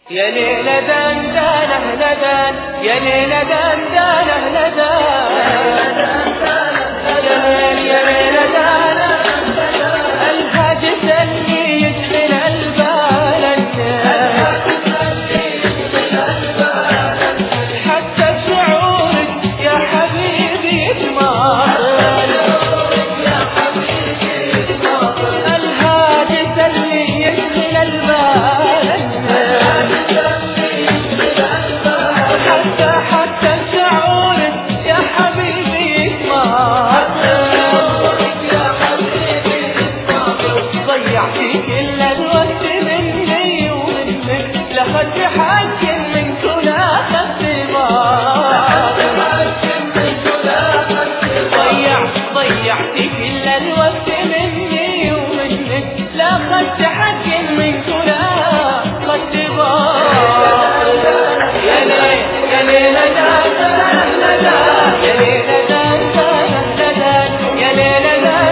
يا ليلة دندانة ندان، يا ليلة دندانة ندان، يا ليلة دندانة الهاجس اللي يشغل البال، حتى شعورك يا حبيبي يتماطل، الهاجس اللي يشغل البال، حتى شعورك يا حبيبي يتماطل، ضيعتي كل الوقت مني ومنك، لا خدت حق منك ولا خدت باطل، ضيعتي كل الوقت مني ومنك، لا خدت حق منك ولا خدت باطل. يا ليل يا ليل يا ليل يا ليل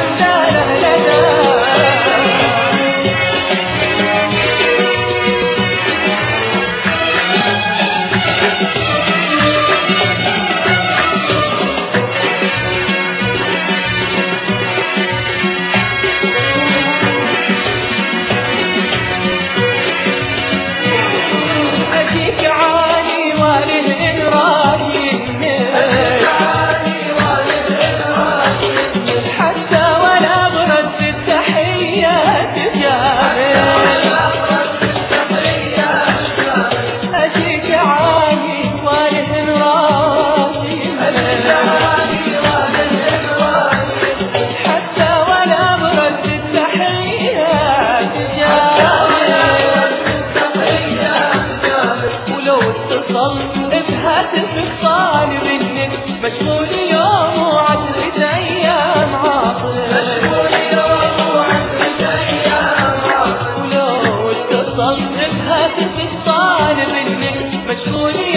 بهاتفك طالب منك، مشغول يوم وعشرة أيام عاطل، مشغول يوم وعشرة أيام عاطل، ولو اتصلت بهاتفك طالب منك، مشغول